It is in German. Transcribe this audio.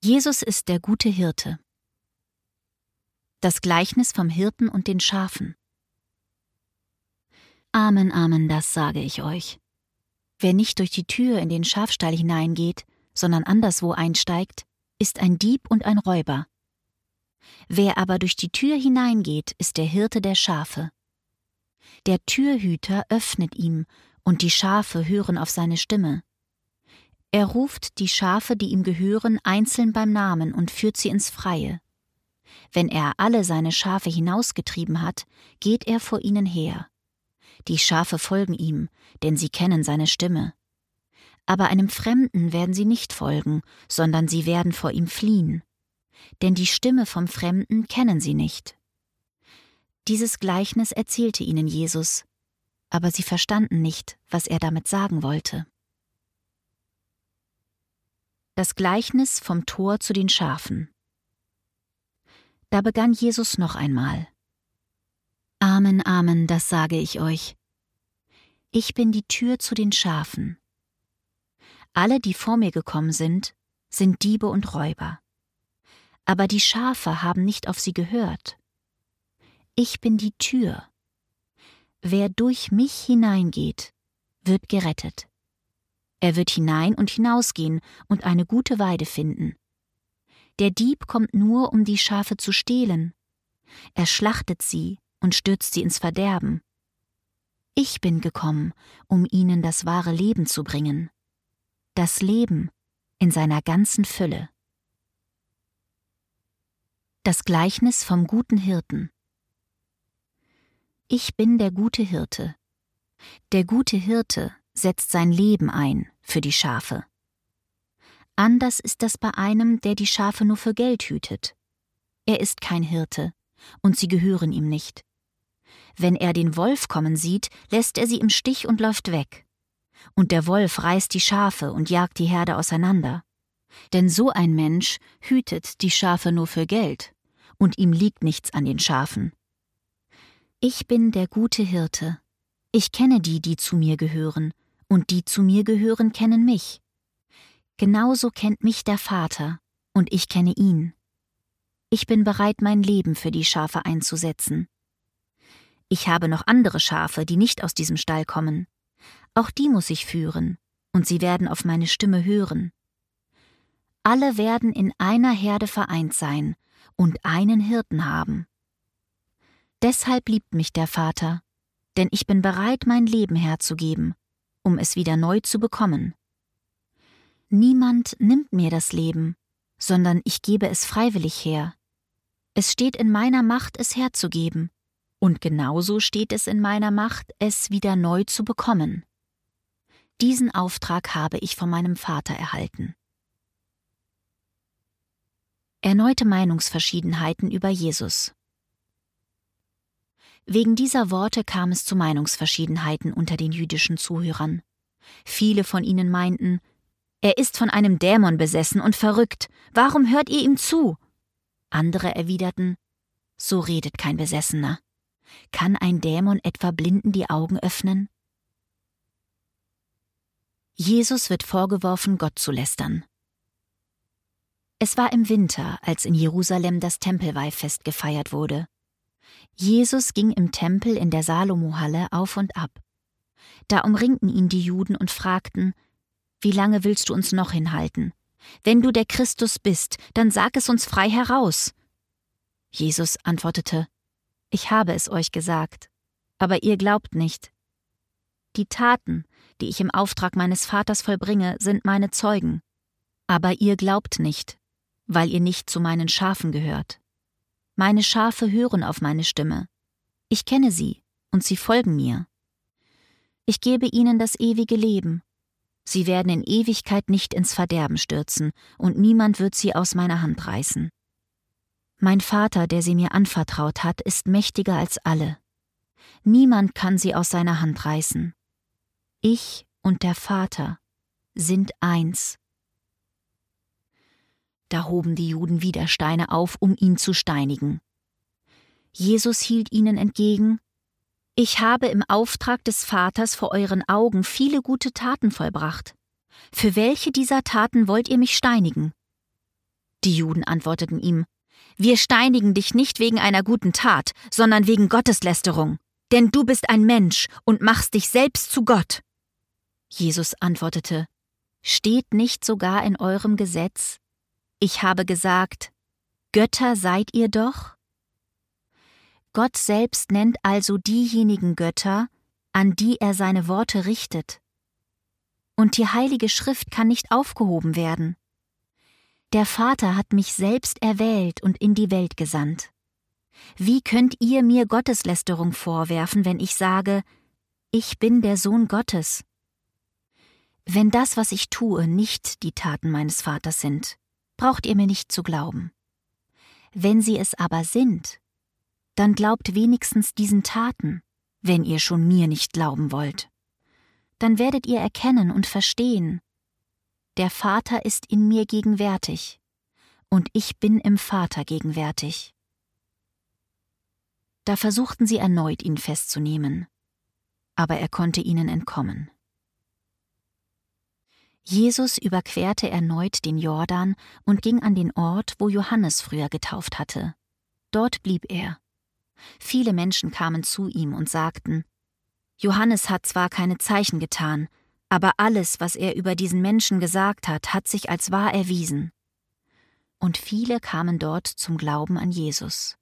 Jesus ist der gute Hirte. Das Gleichnis vom Hirten und den Schafen. Amen, Amen, das sage ich euch. Wer nicht durch die Tür in den Schafstall hineingeht, sondern anderswo einsteigt, ist ein Dieb und ein Räuber. Wer aber durch die Tür hineingeht, ist der Hirte der Schafe. Der Türhüter öffnet ihm, und die Schafe hören auf seine Stimme. Er ruft die Schafe, die ihm gehören, einzeln beim Namen und führt sie ins Freie. Wenn er alle seine Schafe hinausgetrieben hat, geht er vor ihnen her. Die Schafe folgen ihm, denn sie kennen seine Stimme. Aber einem Fremden werden sie nicht folgen, sondern sie werden vor ihm fliehen. Denn die Stimme vom Fremden kennen sie nicht. Dieses Gleichnis erzählte ihnen Jesus, aber sie verstanden nicht, was er damit sagen wollte. Das Gleichnis vom Tor zu den Schafen. Da begann Jesus noch einmal. Amen, Amen, das sage ich euch. Ich bin die Tür zu den Schafen. Alle, die vor mir gekommen sind, sind Diebe und Räuber. Aber die Schafe haben nicht auf sie gehört. Ich bin die Tür. Wer durch mich hineingeht, wird gerettet. Er wird hinein und hinausgehen und eine gute Weide finden. Der Dieb kommt nur, um die Schafe zu stehlen. Er schlachtet sie und stürzt sie ins Verderben. Ich bin gekommen, um ihnen das wahre Leben zu bringen. Das Leben in seiner ganzen Fülle. Das Gleichnis vom guten Hirten. Ich bin der gute Hirte. Der gute Hirte setzt sein Leben ein für die Schafe. Anders ist das bei einem, der die Schafe nur für Geld hütet. Er ist kein Hirte, und sie gehören ihm nicht. Wenn er den Wolf kommen sieht, lässt er sie im Stich und läuft weg. Und der Wolf reißt die Schafe und jagt die Herde auseinander. Denn so ein Mensch hütet die Schafe nur für Geld, und ihm liegt nichts an den Schafen. Ich bin der gute Hirte. Ich kenne die, die zu mir gehören, und die zu mir gehören, kennen mich. Genauso kennt mich der Vater, und ich kenne ihn. Ich bin bereit, mein Leben für die Schafe einzusetzen. Ich habe noch andere Schafe, die nicht aus diesem Stall kommen. Auch die muss ich führen, und sie werden auf meine Stimme hören. Alle werden in einer Herde vereint sein und einen Hirten haben. Deshalb liebt mich der Vater, denn ich bin bereit, mein Leben herzugeben, um es wieder neu zu bekommen. Niemand nimmt mir das Leben, sondern ich gebe es freiwillig her. Es steht in meiner Macht, es herzugeben, und genauso steht es in meiner Macht, es wieder neu zu bekommen. Diesen Auftrag habe ich von meinem Vater erhalten. Erneute Meinungsverschiedenheiten über Jesus. Wegen dieser Worte kam es zu Meinungsverschiedenheiten unter den jüdischen Zuhörern. Viele von ihnen meinten, er ist von einem Dämon besessen und verrückt, warum hört ihr ihm zu? Andere erwiderten, so redet kein Besessener. Kann ein Dämon etwa Blinden die Augen öffnen? Jesus wird vorgeworfen, Gott zu lästern. Es war im Winter, als in Jerusalem das Tempelweihfest gefeiert wurde. Jesus ging im Tempel in der Salomo-Halle auf und ab. Da umringten ihn die Juden und fragten, wie lange willst du uns noch hinhalten? Wenn du der Christus bist, dann sag es uns frei heraus. Jesus antwortete, ich habe es euch gesagt, aber ihr glaubt nicht. Die Taten, die ich im Auftrag meines Vaters vollbringe, sind meine Zeugen. Aber ihr glaubt nicht, weil ihr nicht zu meinen Schafen gehört. Meine Schafe hören auf meine Stimme. Ich kenne sie, und sie folgen mir. Ich gebe ihnen das ewige Leben. Sie werden in Ewigkeit nicht ins Verderben stürzen, und niemand wird sie aus meiner Hand reißen. Mein Vater, der sie mir anvertraut hat, ist mächtiger als alle. Niemand kann sie aus seiner Hand reißen. Ich und der Vater sind eins. Da hoben die Juden wieder Steine auf, um ihn zu steinigen. Jesus hielt ihnen entgegen, ich habe im Auftrag des Vaters vor euren Augen viele gute Taten vollbracht. Für welche dieser Taten wollt ihr mich steinigen? Die Juden antworteten ihm: Wir steinigen dich nicht wegen einer guten Tat, sondern wegen Gotteslästerung. Denn du bist ein Mensch und machst dich selbst zu Gott. Jesus antwortete: Steht nicht sogar in eurem Gesetz: Ich habe gesagt, Götter seid ihr doch? Gott selbst nennt also diejenigen Götter, an die er seine Worte richtet. Und die Heilige Schrift kann nicht aufgehoben werden. Der Vater hat mich selbst erwählt und in die Welt gesandt. Wie könnt ihr mir Gotteslästerung vorwerfen, wenn ich sage, ich bin der Sohn Gottes? Wenn das, was ich tue, nicht die Taten meines Vaters sind, braucht ihr mir nicht zu glauben. Wenn sie es aber sind, dann glaubt wenigstens diesen Taten, wenn ihr schon mir nicht glauben wollt. Dann werdet ihr erkennen und verstehen, der Vater ist in mir gegenwärtig, und ich bin im Vater gegenwärtig. Da versuchten sie erneut, ihn festzunehmen, aber er konnte ihnen entkommen. Jesus überquerte erneut den Jordan und ging an den Ort, wo Johannes früher getauft hatte. Dort blieb er. Viele Menschen kamen zu ihm und sagten: Johannes hat zwar keine Zeichen getan, aber alles, was er über diesen Menschen gesagt hat, hat sich als wahr erwiesen. Und viele kamen dort zum Glauben an Jesus.